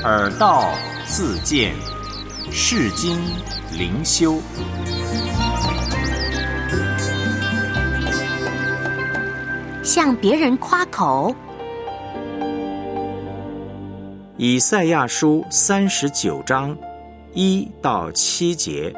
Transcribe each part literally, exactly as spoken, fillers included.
耳道自见，世经灵修。 向别人夸口。 以赛亚书三十九章一到七节。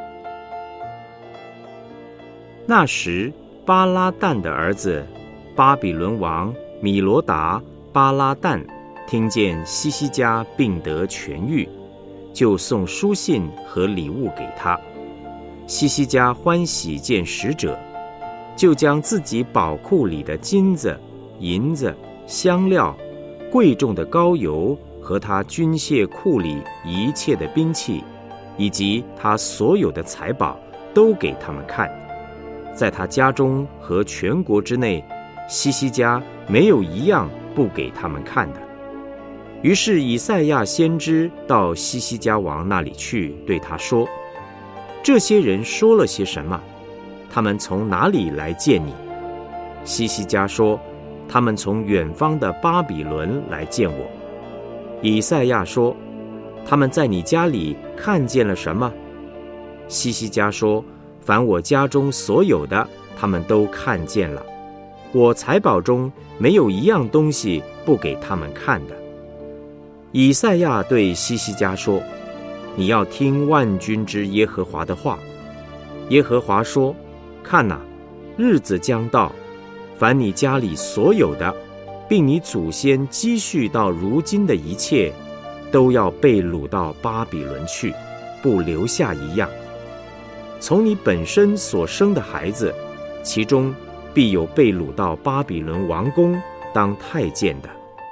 那时，巴拉旦的儿子巴比伦王米罗达巴拉旦听见西西家病得痊愈，就送书信和礼物给他。西西家欢喜见使者，就将自己宝库里的金子、银子、香料、贵重的膏油和他军械库里一切的兵器，以及他所有的财宝，都给他们看。在他家中和全国之内，西西家没有一样不给他们看的。于是以赛亚先知到西西家王那里去，对他说：这些人说了些什么？他们从哪里来见你？西西家说：他们从远方的巴比伦来见我。以赛亚说：他们在你家里看见了什么？西西家说：凡我家中所有的，他们都看见了。我财宝中没有一样东西不给他们看的。以赛亚对西西家说：你要听万军之耶和华的话。耶和华说：看哪，日子将到，凡你家里所有的，并你祖先积蓄到如今的一切，都要被掳到巴比伦去，不留下一样。从你本身所生的孩子，其中必有被掳到巴比伦王宫当太监的。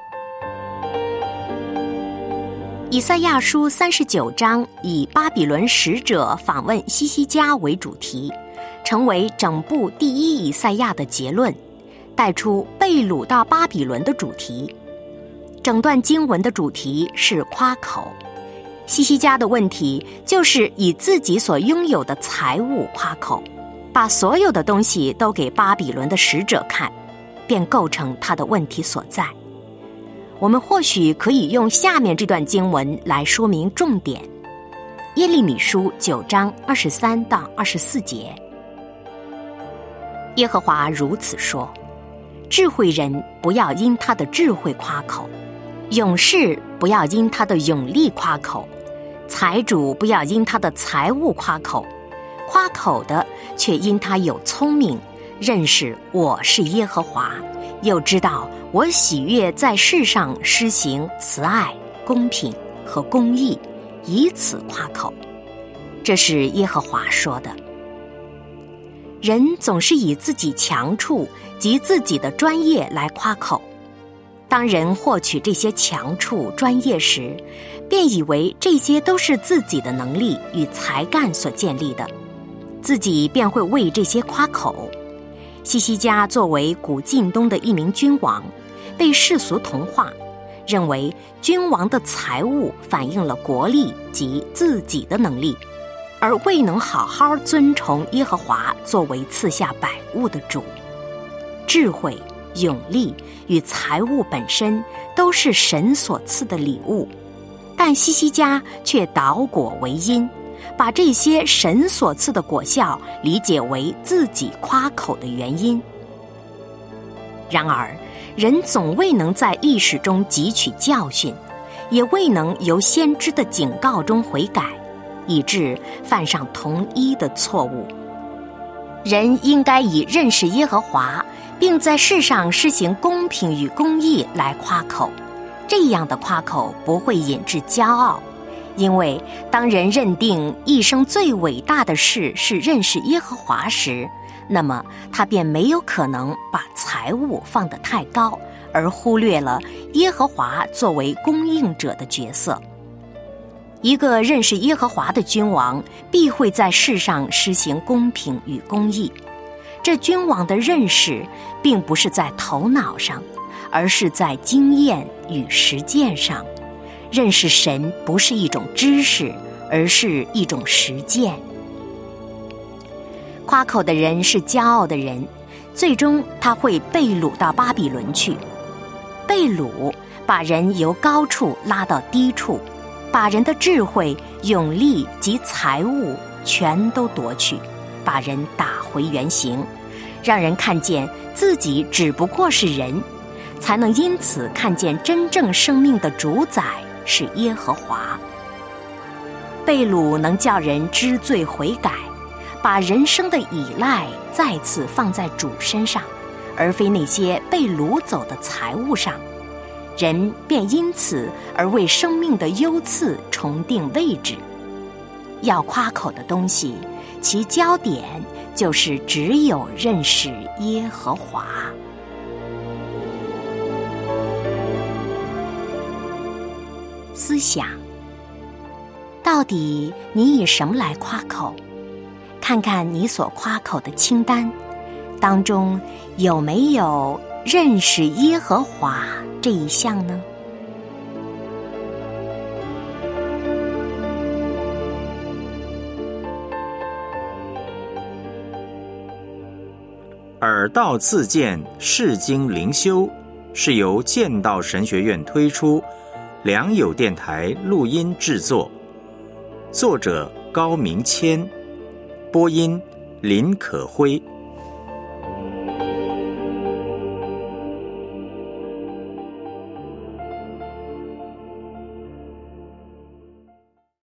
以赛亚书三十九章以巴比伦使者访问西西家为主题，成为整部第一以赛亚的结论，带出被掳到巴比伦的主题。整段经文的主题是夸口。西西家的问题就是以自己所拥有的财物夸口，把所有的东西都给巴比伦的使者看，便构成他的问题所在。我们或许可以用下面这段经文来说明重点。耶利米书九章二十三到二十四节。耶和华如此说：智慧人不要因他的智慧夸口，勇士不要因他的勇力夸口，财主不要因他的财物夸口，夸口的却因他有聪明，认识我是耶和华，又知道我喜悦在世上施行慈爱、公平和公义，以此夸口。这是耶和华说的。人总是以自己强处及自己的专业来夸口。当人获取这些强处、专业时，便以为这些都是自己的能力与才干所建立的，自己便会为这些夸口。西西家作为古近东的一名君王，被世俗同化，认为君王的财物反映了国力及自己的能力，而未能好好尊崇耶和华作为赐下百物的主。智慧、勇力与财物本身都是神所赐的礼物，但西西家却倒果为因，把这些神所赐的果效理解为自己夸口的原因。然而，人总未能在历史中汲取教训，也未能由先知的警告中悔改，以致犯上同一的错误。人应该以认识耶和华，并在世上施行公平与公义来夸口。这样的夸口不会引致骄傲，因为当人认定一生最伟大的事是认识耶和华时，那么他便没有可能把财物放得太高，而忽略了耶和华作为供应者的角色。一个认识耶和华的君王，必会在世上施行公平与公义。这君王的认识并不是在头脑上，而是在经验与实践上。认识神不是一种知识，而是一种实践。夸口的人是骄傲的人，最终他会被掳到巴比伦去。被掳把人由高处拉到低处， 把人的智慧、勇力及财物全都夺去，把人打回原形，让人看见自己只不过是人，才能因此看见真正生命的主宰是耶和华。被掳能叫人知罪悔改，把人生的依赖再次放在主身上，而非那些被掳走的财物上，人便因此而为生命的优次重定位置。要夸口的东西，其焦点就是只有认识耶和华。思想，到底你以什么来夸口？看看你所夸口的清单当中有没有认识耶和华这一项呢？ 耳道自荐释经灵修是由剑道神学院推出，良友电台录音制作，作者高明谦，播音林可辉。